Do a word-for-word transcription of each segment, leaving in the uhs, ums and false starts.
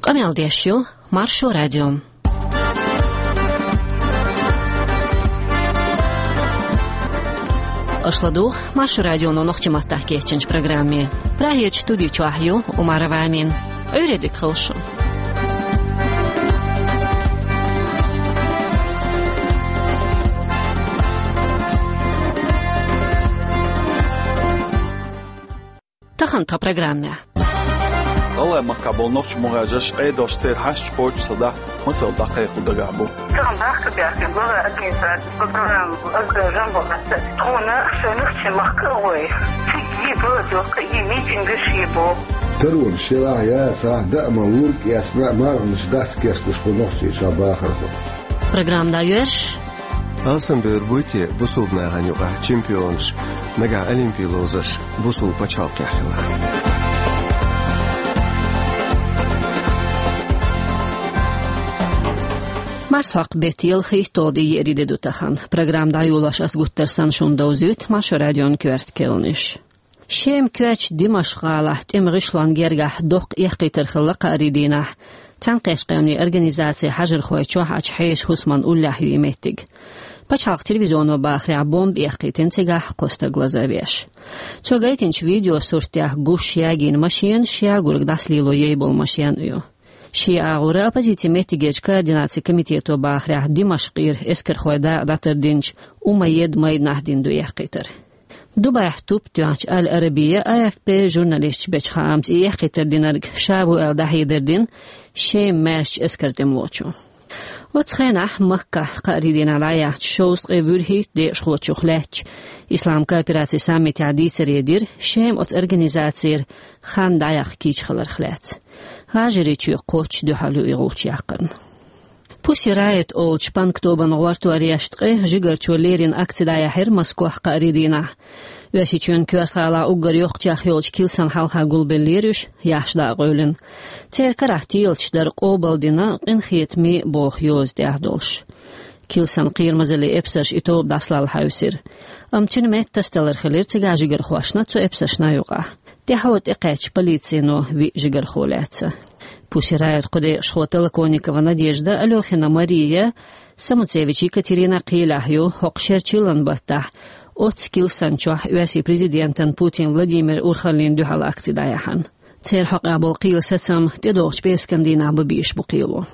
Камел Дешью, Маршо радио. Ашладух, Маршо радио но нохтимат тахкиечинч программе. Прахеч студию чуахью, Умара Вамин. Öğredik kılşı. تخنت программе. والله ما قبل نوش مراجعش أي دوستير حش بوج صدا مثل دقيق ودقابو. كم دقيق بيحكي بقى أكيد بقرام أقدر جنبه بس هنا سنخش مخكوي تجيبه دوك يميتين قشيبه. ترون الشراع يا صح دائما ورك يا سمع ما مش داس كيس كش بنوشي شباخر. программ даешь? Alsın börbüyti busul məğanyuğa çempionş məgə olimpiyalozış busul paçal qəxila. Марсвак бетил хитоди ериде дутахан. Программ даюлаш аз гуттерсан шундозют Маршо радион кверт келниш. Шем квач Димашгала темришлан гергах док яхитер хлаqa аридина. تنقيش قيمني أرجانيزاتي حجر خويتشوح أشحيش هسمان أولاه يمتج. بچاق تلفزيون وباخر عبوم بيحكي تنتجح قصة غلازابيش. توجيتنش فيديو صورته جوش ياجين ماشين شيا غورك داسليلو ييبول ماشين يو. شيا غورا أبزيتي متجج كارديناتي كميتيتو باخر دمشقير إسكر خويدا داتردينش وما يد ما يدنهدين دو يحكيتر. دوبا يحتوب تيانش العربية آي إف بي جورناليست بچخامت يحكيتر دينارك شابو الدهيدردين شيم مارش اسكرتم وچو. وتخينح مكة قاردين على شوز غيورهي دي شخوتشوخلاتش إسلام كابيراتي سامي تعدي سريدير شيم أت أرجانيزاتير خان دايخ كيش خلر خلات. هاجري تشو قوتش دو حلو إغوتش يقرن. بوسي رايت أولش بانكتوبان غوارتو أرياشتقي جيجر چو ليرين أكتي دايحير مسكوح قاردينه. وشي چون كورتالا اوغر يوقچاخ يولچ كيلسان حالها گولبليرش ياخدا قولن تير كراختيلچ در قوبلدينا ان خيتمي بوخ يوز دهدوش كيلسان قيرمزلي ابسش اتوب داسلال حوسير امچن مت تستلر خلير تيجاجيگر خواشنا تو ابسش نايوقا تهوت اقاچ полицейно ви жигер холятся пусирает куде шхотел коникова Надежда Алёхина Мария Самуцевич Екатерина Қилахью хоқшерчилан баттах от скилсанчох уэси президентен Путин Владимир Урхалин дюхал актидаяхан. Цер хақабол қилсатсам дедоғч бескандина бабиш буқилу.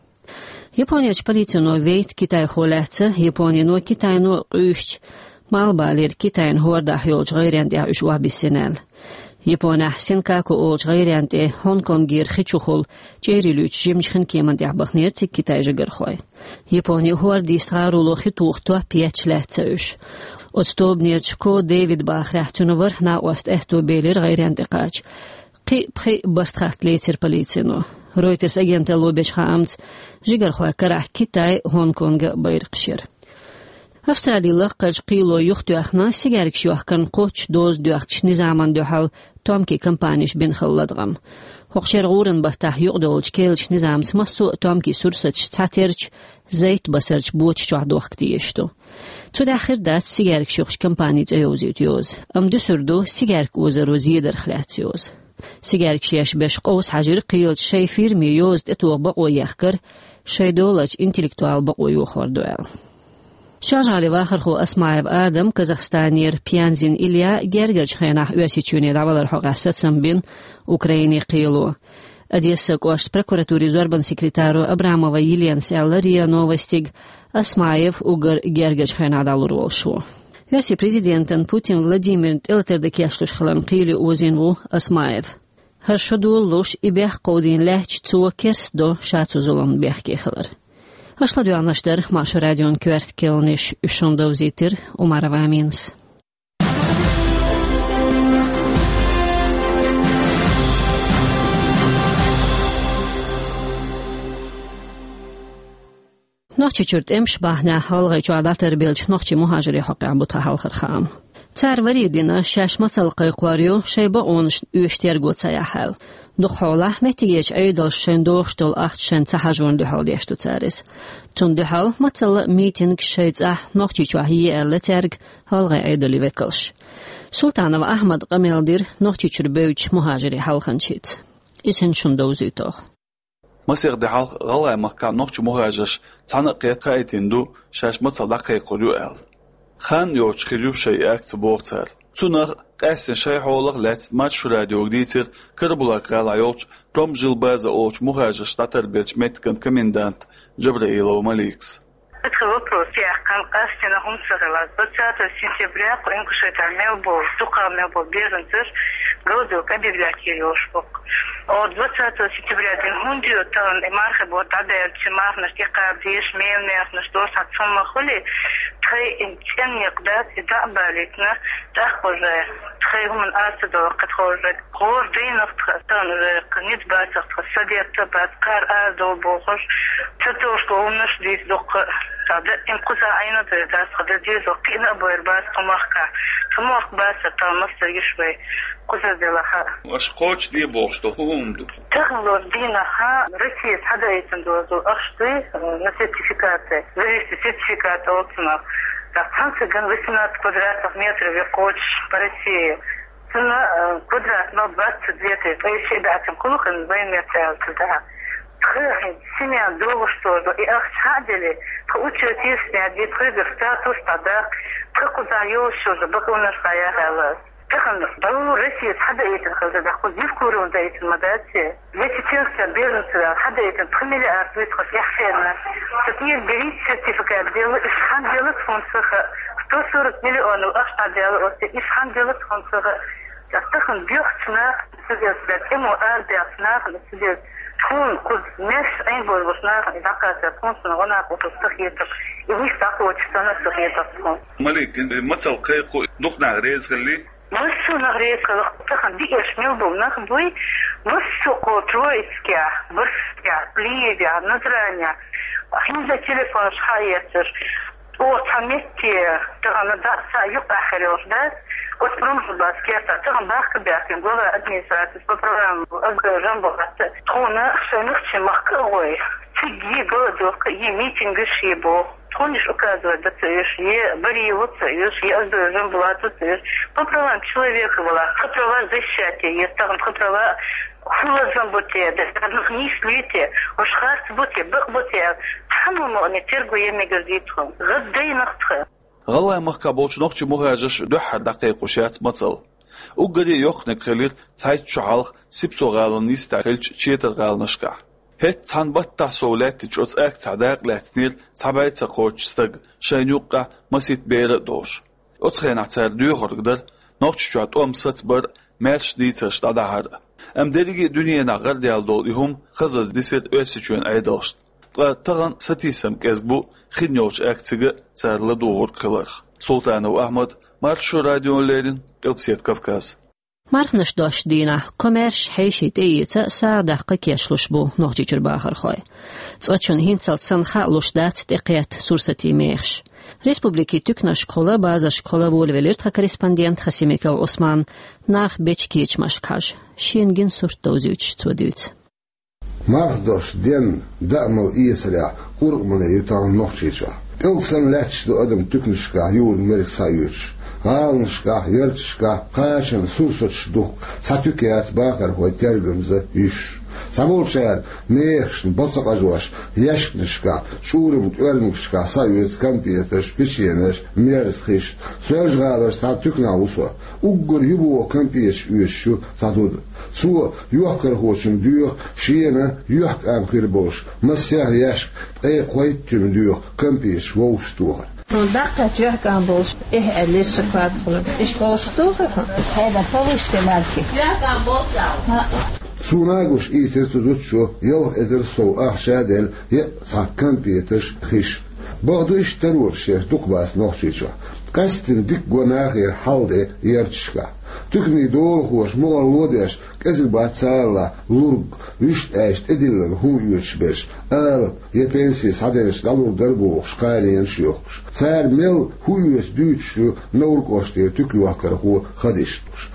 Японияч полицияно вейт Китай холятса, Японияно Китайно ұшч, малбалер Китайн хордах йолч ғайрянде үш вабисенел. Япония синкаку олч ғайрянде Хонконгир хичухол чейрилюч жемчхин кеманде бахнерцик Китай жигархой. Япония хордист ғарулу хитуухтуа пьячлятса үш. Отстobnierchko David Bachrachtунувар на ост эхто белер ғайряндиқач. Қи пхи барстхат лейтер полицияно. Reuters агенте лобеч хаамц жигархой карах Китай Хонконга байрқшир. Австралиялық қаж қило юхтуахна сигарикш юахкан қоч доз дуахч низаман духал томки компаниш бин халладғам. Хоқшер ғурын бахтах юғдолч келч низамц массу томки сурсач цатерч زيت بسرج بوش جوعدوخ كتيشتو. تو داخل دات سيجارك شوخش كمباني تيوزي تيوز. ام دسردو سيجارك وزرو زيدر خلات يوز. سيجارك شيش بش قوس حجر قيل شي فيرمي يوز تتوغ بقو يخكر شي دولج انتلكتوال بقو يوخور دوال. شاجالي واخر خو اسماعيب آدم كازاخستانير بيانزين إليا جرجرج خيناح واسيتشوني داولر حقاسات سنبين أوكرايني قيلو. Одесса кош прокуратуре зорбан секретару Абрамова Елена Селлария новостиг Асмаев угар Гергач хайнадалур волшу. Верси президентен Путин Владимир Элтердекештуш халам қили озинву Асмаев. Харшадул луш и бех қодин ләч цуакерс до шацу зулам бех кехалар. Ашладу анаштар Маршо радион кверт келниш ушондов зитир Умарова Аминс. نوچی چرت امش بهنه حلقه جواداتر بیلچ نوچی مهاجری حقی عبوتا حلقر خام. تر وریدینا شش مطلقه قواریو شیبا اونش اوشتیر گوتسا یحل. دو حاله متیگیچ ایداش شن دوشتل اخت شن تحجون دو حال دیشتو تریس. چون دو حال مطلق میتینگ شیدز اه نوچی چوهی ایل ترگ حلقه ایدالی وکلش. سلطان و احمد قمیل دیر نوچی چر بیوچ مهاجری حلقن چید. ایسن شن دوزی توخ. مسير دي حال غلا مكان نوخش مهاجش تنقيت قايتندو شاش متصدقي قدوال خان يوش خيريو شيء اكت بورتر تنر قاسن شيء حولق لات ماتش راديو جديتر كربولا قال يوش توم جلباز اوش مهاجش تتربيت متكن كومندانت جبرائيل وماليكس Это вопрос, я конкретно на умсагала. двадцатого сентября по инкушетар мелбо, стукал мелбо беженцер, голодил кабиблиотеки ошпок. От двадцатого сентября день хундио там марха бо тадер чимар на штика беш мелнер на что сатсома холи, трей интенник дат и да балитна, так уже трей гуман асадо катхоже гор дейнах там уже конец басах совет бат кар адо бохош, то что у нас здесь док هذا إنقذ عينه ده هذا جزء كنا بيرباس تماخك تماخ بس تامس يشوي قصة دلها أشقاش دي بوش تهم دو تغلو دينا ها رئيس هذا يتندوزو أشتي نسيتيفيكات زي سيتيفيكات أوتنا تحسن جن وسنات كوادرات متر وكوش بريسي سنة كوادرات نبات ديته أي شيء بعتم كله كان بين متر كده خير سمع دوغ شتوزو إي أخش هادلي فأوتشو تيسني دي تخير ستاتوس تداك تقو زايوشو زبقونا شخايا هلاس تخن ضرور رسيت حدا يتن خلزة داخل يفكورون دا يتن مداتي ليتي تنسى بيرنسلا حدا يتن تخميلي أرسويت خش يحفيرنا تطير بريد سيرتيفيكات ديالو إشحان ديالك فونسخة ستو سورة مليون وأشطع ديالو أوتي إشحان ديالك فونسخة تخن بيوختنا نسيديال سبات إمو أردياتنا نسيديال تكون كل ناس أين بوربسنا إذا كانت تكون سنغنا وتستخيطك إذا استقوى تستنى استخيطك تكون مالك مثل قيقو نقنع ريز خلي نصو نغريز خلق تخن دي إشميل بومناخ بوي نصو قوترويسكيا برسكيا بليبيا نظرانيا حينزا تليفون شخايتر وطميتي تغنى داسا يقع خليوش داس وتبرمج باسكيتا تغن باخك بياكين قولا أدميسراتيس ببرنامج أزغر جنبو تخونا شنخشي مخكوي تجي قولا يي ميتينغش يبو تخونيش указывать да цеешь е бариеву цеешь е أزغر جنبو лату цеешь по правам человека была по права защития есть там по права хулазан бутия да одних не слите уж харс бутия бак бутия تحملوا أن ترجو يمي جزيتهم غدي نقطة غلا مخكبوش نقش مهاجش دح دقيق وشات مطل وقدي يخنق خلير تايت شعالق سيبسو غالن يستاكلش تشيتر غالنشكا هيت تنبت تحصولات تجوز اك تعداق لاتنير تبايت تقوش ستق شاينوقع مسيت بير دوش اتخين اعتار ديوغر قدر نقش شوات ام ستبر مالش ديترش دادهر ام دليجي دنيا نغر ديال دوليهم خزز ديسير اوسيچون ايدوشت تغن ستيسم كذبو خدنيوش اكتيغ سارلا دوغور قلر سلطان وأحمد مارشو راديو ليرين قلبسيت كفكاز مارخنش داش دينا كوميرش حيشيت ايتا سار دقيق يشلش بو نوغجي جرباخر خوي تغتشون هينتل تسنخا لوشدات تقيات سورستي ميخش Республики Тюкна школа, база школа волевелиртха корреспондент Хасимика Осман нах бечкич машкаш. Шенген суртозюч тводюц. Мардош ден дамал иесля курмана ютан нохчича. Илксан лач до адам тюкнишка юр мерик саюч. Галншка, ярчка, кашен сурсоч дух. Сатюкиат бакар хой тергамза иш. Самолчар нешн боцакажуаш яшкнишка шурым ölmüşka sayüz компьютер печенеш мерсхиш сөжгалар сатюкна усо уггур юбу компьютер үшу сатуд су юхкар хочун дюх шиена юх амкир бош масяр яшк эй койтүм дюх компьютер воуштур Daqqa jahkan bosh eh elli sıfat bulur. İş boştu. Hayda povişte marki. Jahkan boşla. Sunagush itertudutsu yol ederso ahshadel ye sakkan pietish khish. Bagdu ishtarur shir tuqbas nokhchicha. Kastin dik gonagir halde yerchka. Tükni dol hoş mogal lodesh kezil batsala lurg üst echt edilen hu yutshbesh. Al ye pensis hadesh dalur darbu shqalien shyoq. Tsar mel hu yus dütshu norkoshtir tükluakar hu khadishtush.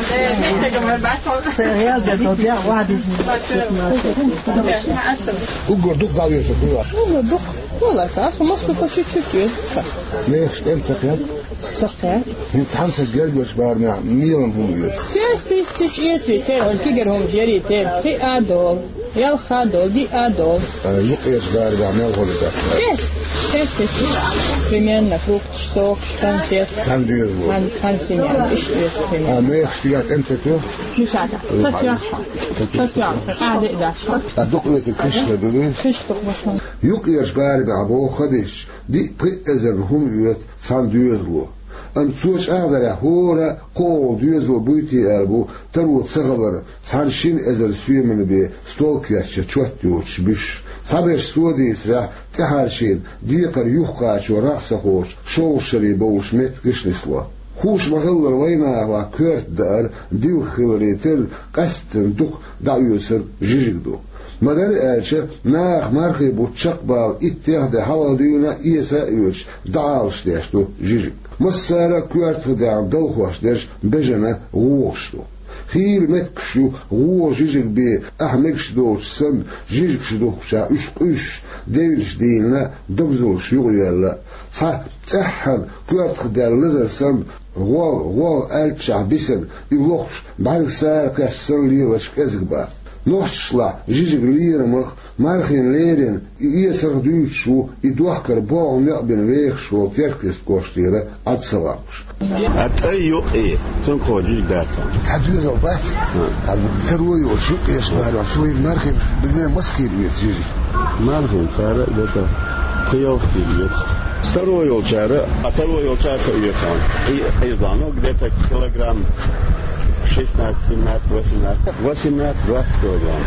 Ugur duk davıyorsun kuyar. Ugur duk. Valla tas, mosku koşu çıkıyor. Ne işten sakın? Sakın. Hint hansa gelgöç barna milan hum yus. Ses pis pis yeti ter, olkiger hum jeri ter, si adol. يا خادول دي أدول يقيس بارد عمل غلطة كيف كيف كيف примерно фрукт шток конфет ساندويتش كان كان سينيان إيش تسمى اه ما احتياج انت تو مش هذا فتيا فتيا قاعد إداش ادقلت الكشف دول كشتك مثلا يقيس بارد عبو خدش دي بريزن هم يوت ساندويتش أن سوش أغدر هورا قول ديوزو بويتي أربو ترو تسغبر تحرشين أزل سويمن بي ستولكياتش تشوتيوش بيش صبش سودي إسرع تحرشين ديقر يوخاش ورأسخوش شوشري بوش مت كشنسلو خوش مغلر وينا وكورت دار ديو خلري تل قستن دوق دعيوسر جيجدو مدار ألشة ناخ مرخي بوتشق باو اتهد حوال ديونا إيسا يوش دعالش ديشتو جيجك مسارة كورت خدعم دلخوش ديش بجنة غوشتو خيل متكشو غوش جيجك بي أحمكش دوش سن جيجكش دوشا اشق اش ديوش دينا دبزوش يغيالا صح تحن كورت خدع لزر سن غوال غوال ألتشع بسن يلوخش بعد سارة كاش سن ليلش كزقبا نوشلا جيجك ليرمخ مارخين ليرين يسر دوشو يدوحكر باو نقبن ويخشو تيركس كوشتيرا أتصلاقش أتأيو إيه سنكو جيجك داتسا تحدوزو بات ترويو شوك يشبهر شوي مارخين بدنا مسكير ويت جيجك مارخين سارة داتا قيوف كيليت ترويو شارة أترويو شارة يوتان إيضانو где-то килограмм шестнадцать, семнадцать, восемнадцать, восемнадцать, двадцать килограмм.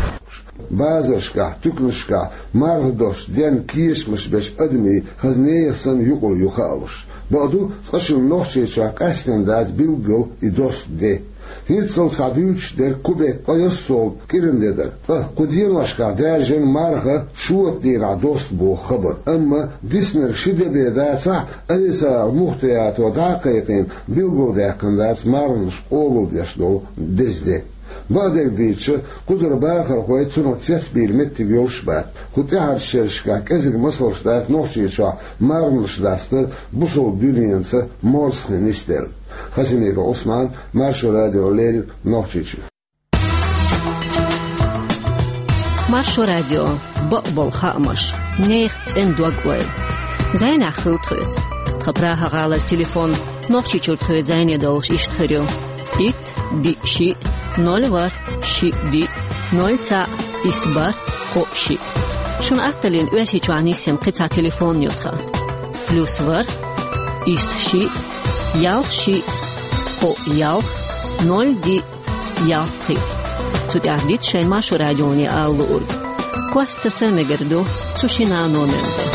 بازشكا تكنشكا مارهدوش دين كيش مش باش أدمي خزنية سن يقول يخالش بعدو تقشل نوشيشا قاشتن دات بيلقل يدوس دي هيتسل سادوش در كوبي قيصول كيرن ديدر قدين واشكا دارجن مارخة شوت دينا دوست بو خبر اما ديسنر شده بيداتا أليسا مختيات وداقيقين بيلقل داكن دات مارنش قولو ديشدو ديز دي بعدك ديتش قدر باخر خوي تسنو تسبير متي يوشبات كنت احد الشرشكا كازك مصلش دات نوشيشا مارنش داستر بوصل دونينسا مورسخن نستل خزينيك عثمان مارشو راديو ليل نوشيشي مارشو راديو بقبل خامش نيخت ان دوغويل زين اخل تخيت خبراها غالر تليفون نوشيشور تخيت زين يدوش اشتخريو ات دي شي نول var شي دي نول تا إسبار خو شي شون أختلين واشي جوانيسيم قطع تليفون يوتها بلوس var إس شي يالخ شي خو يالخ نول دي يالخ خي تتعديد شين ماشو راديوني آلور كواستا سنگردو تشينا نومنده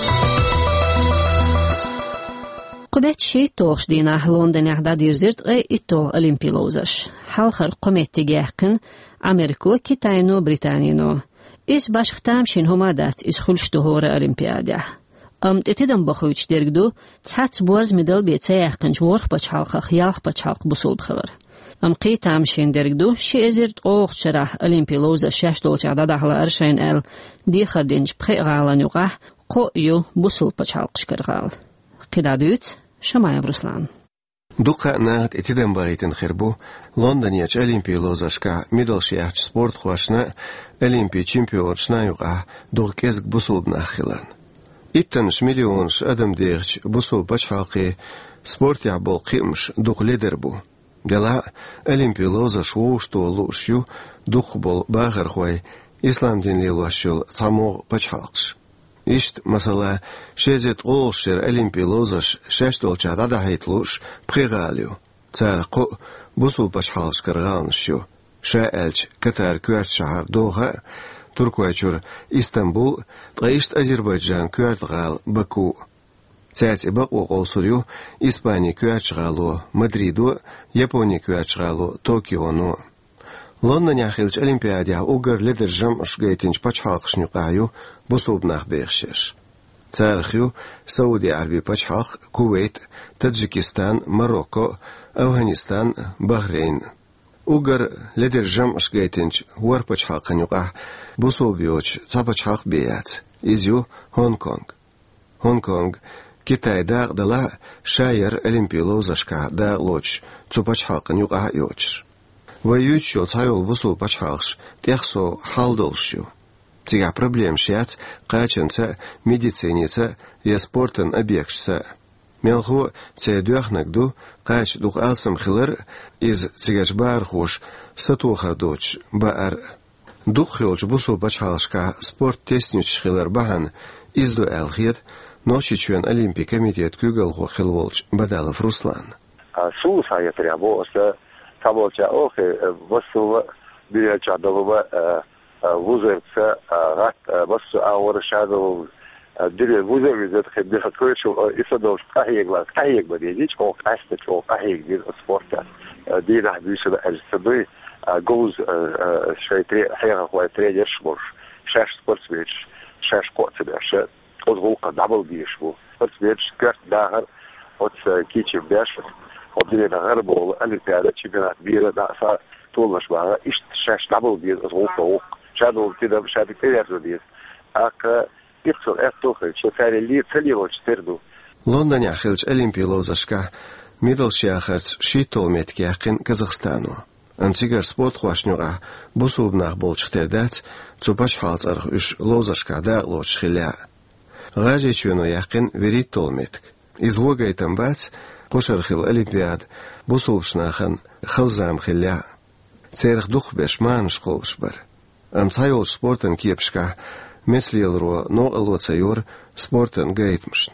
قبت شي توخش دينا لندن احدا ديرزيرت اي اتو اولمبيلوزش حالخر قمت تجاهكن امريكو كيتاينو بريطانينو اس باشختام شين هما دات اس خلشتو هورا اولمبياده ام تتدم بخويش درگدو تحت بورز مدل بيتسايحكن جورخ باش حالخ خيالخ باش حالخ بصول بخبر ام قيتام شين درگدو شي ازيرت اوخ شرح اولمبيلوزا شاش دولش عدد احلا ارشين ال دي خردينج بخي غالا نوغح قو يو بصول باش حالخ شكرغال قدادوت شمايا برسلان دوقا ناغت اتدام باغيتن خربو لندن ياج أولمبي لوزاشكا ميدل شياحش سبورت خواشنا أولمبي چمپيونشنا يوغا دوغ كيزك بوصول بناخلان اتنش مليونش ادم ديغش بوصول باش حالقي سبورت يعبول قيمش دوغ ليدربو دلا أولمبي لوزاش ووشتو لوشيو دوغ بول باغر خوي إسلام دين ليلواشيول تاموغ باش حالقش إشت مثلا شزت أولشر أولمبي لوزاش شاشتول جادا هيتلوش بخيغاليو تارقو بوصول باش حالش كرغالنشيو شاالج كتار كوارت شهر دوغا تركواچور إسطنبول تغيشت أذربيجان كوارت غال باكو تاتي باقو قوصريو إسباني كوارت شغالو مدريدو يابوني كوارت شغالو طوكيو نو لندن يخيلج أولمبياديا أوغر لدر جم أشغيتينج باش حالقش نقايو بوصول بناخ بيخشيش تاريخيو سعودي عربي باش حالق كويت تاجيكستان مروكو أفغانستان بحرين أوغر لدر جم أشغيتينج ور باش حالق نقاه بوصول بيوش تا باش حالق بيات إزيو هونغ كونغ هونغ كونغ كيتاي داغ دلا شاير أولمبي لوزاشكا داغ لوش تو باش حالق نقاه يوش Воючил цайол бусул пачхалш, техсо халдолшю. Тига проблем шиац, каченца, медициница, я спортен объектса. Мелху це дюахнагду, кач дух алсам хилер, из цигаш бар хуш, сатухар доч, баар. Дух хилч бусул пачхалшка, спорт теснич хилер бахан, изду элхет, ночи чуен Олимпий комитет кюгал хилволч, Бадалов Руслан. Суса я требовался, таболча охе, васува, бияча долова, вузерца, рак, васу ауршадов, дире вузер визет хебдер хакойчу, исадов кахиегла, кахиегла дедич, ох астеч, ох кахиег спорта, дина бюсада эльсады, гоуз шайтре, хега хуай тренер шмуш, шеш спортсвич, шеш коцебеш, от волка дабл бишву, спортсвич, керт дагар, от кичи беш, от дире дагар бол, олимпиада, чемпионат мира, да, са, толнаш бага, ишт шеш дабл биш, от волка ох, шадол тидам, шадик терезу биш, ак, Пиццу это что царь ли целево четырду. Лондоне хилч Олимпий лозашка мидалшиахарц шитол меткяхин Казахстану. Антигар спорт хвашнюга бусулбнах болчхтердац цупаш халцарх уш лозашка да лочхиля. Гажи чуну яхин веритол метк. Извогай тамбац кошархил Олимпиад бусулбшнахан хилзам хиля. Церх дух беш манш колшбар. Амцайол спортен кепшка Меслиелро но алоцайор спортен гейтмшн.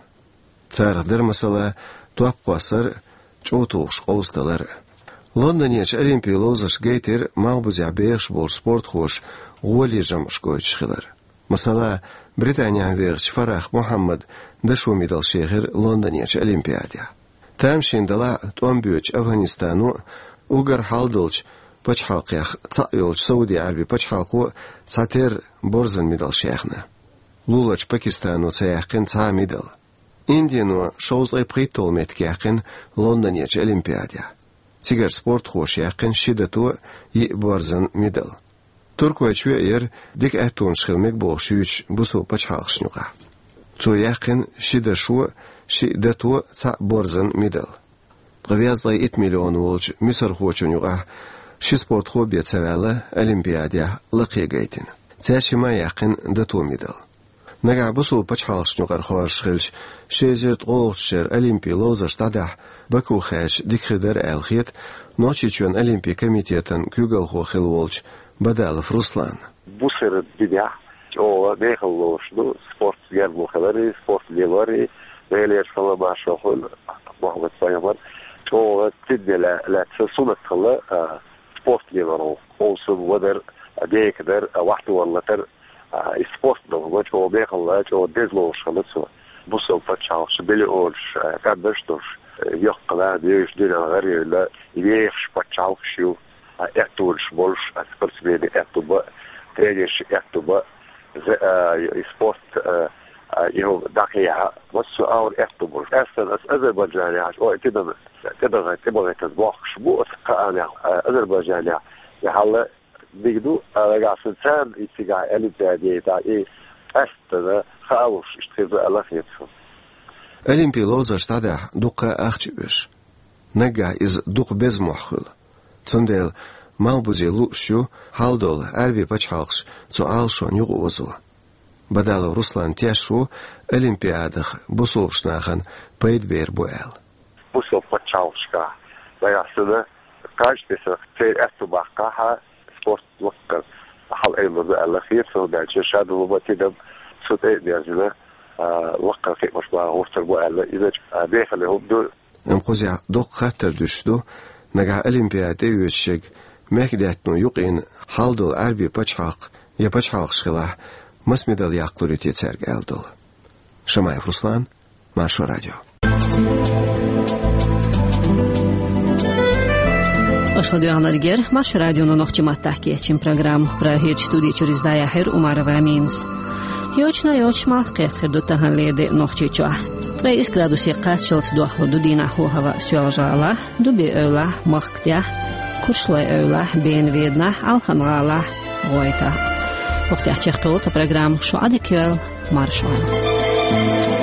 Цар дермасала туапқасар чотулш қолсталар. Лондонеч Олимпий лозаш гейтер малбузя бейш бол спорт хош голи жамшкойчхилар. Масала Британия верч Фарах Мухаммад дашу медал шехер Лондонеч Олимпиадя. Там шиндала томбюч Афганистану угар халдолч Пачхалқях цайолч Сауди Араби пачхалқу цатер борзан медал шехна. Лулач Пакистану цаяхкин ца медал. Индияну шоузай притол меткяхкин Лондонеч Олимпиадя. Тигар спорт хош яхкин шидату и борзан медал. Туркуя чуя дик әтун шхилмек болшуч бусу пачхалқшнуға. Цу яхкин шидашу шидату ца борзан медал. Провязлай ит миллион волч мисар хочунюға شی سپورت خوب بیت سواله Олимпиадя لقیگیتن. تاشی ما یقین دتو میدل. نگاه بسو پچهالش نگر خوارش خیلش شیزرت قولشر Олимпий لوزش داده بکو خیش دیکردر الخیت نوچی چون Олимпий کمیتیتن کیگل خو خیل ولش بدالف روسلان. بسر دیده او دیگه لوش دو سپورت گرد مخدری سپورت لیواری ولیش فلا باشه خل محمد سایمار او تدی ل ل تسونت خلا سپورت لیورو اوسو ودر دیگه واحد ولا تر سپورت دو وجه او دیگه لا جو دزلوش خلاص بسو فتشاش بلی اولش کدشتوش يقلا ديش دينا غير لا يش فتشاوشيو اتولش بولش سپورت بيدي اتوبا تريش اتوبا سپورت يهو دقيقة وسو اور اتوبا اصلا أذربيجان او كده كده تبغى تذبح شبو اسقانا أذربيجان يحل بيدو رجع سنتان يتجا البيادي تاع اي استنا خاوش اشتغل الله يتفهم Олимпий лозаш тада дуqa ахчуш. Нага из дуq без мохил. Цундел малбузи лушу халдол арби пачхалш цо алшо нюгозу. Бадало Руслан тяшу Олимпиадах бусулшнахан пейдбер буэл. Бусул пачалшка. Баясыда каждый цель эстубаха спорт лукка. Хал эйлуду Allah yetfo дальше шаду батидам суте дязина وقع في مشروع وفر بوالله إذا بيخ اللي هو بدو امخوزي دوق خطر دوشتو نجا أولمبياد يوشيك مهداتنو يقين حالدول عربي بچحاق يا بچحاق شخلاح مسميدال يقلوري تيتسرق ألدول شمايف رسلان ماشو راديو Ашладуянаргер Маш радиону нохчимат тахкиячим программ про хеч студии через даяхер Умарова Минс. Йочна йочмал қетхер дотахан леде нохчичуа. Трейс градуси қачылт дуахлу дудина хуhava сюалжала, дуби öyla махктя, куршлой öyla бейнведна алхамгала гойта. Вақтя чехтолта программ шуадикюэл маршуан.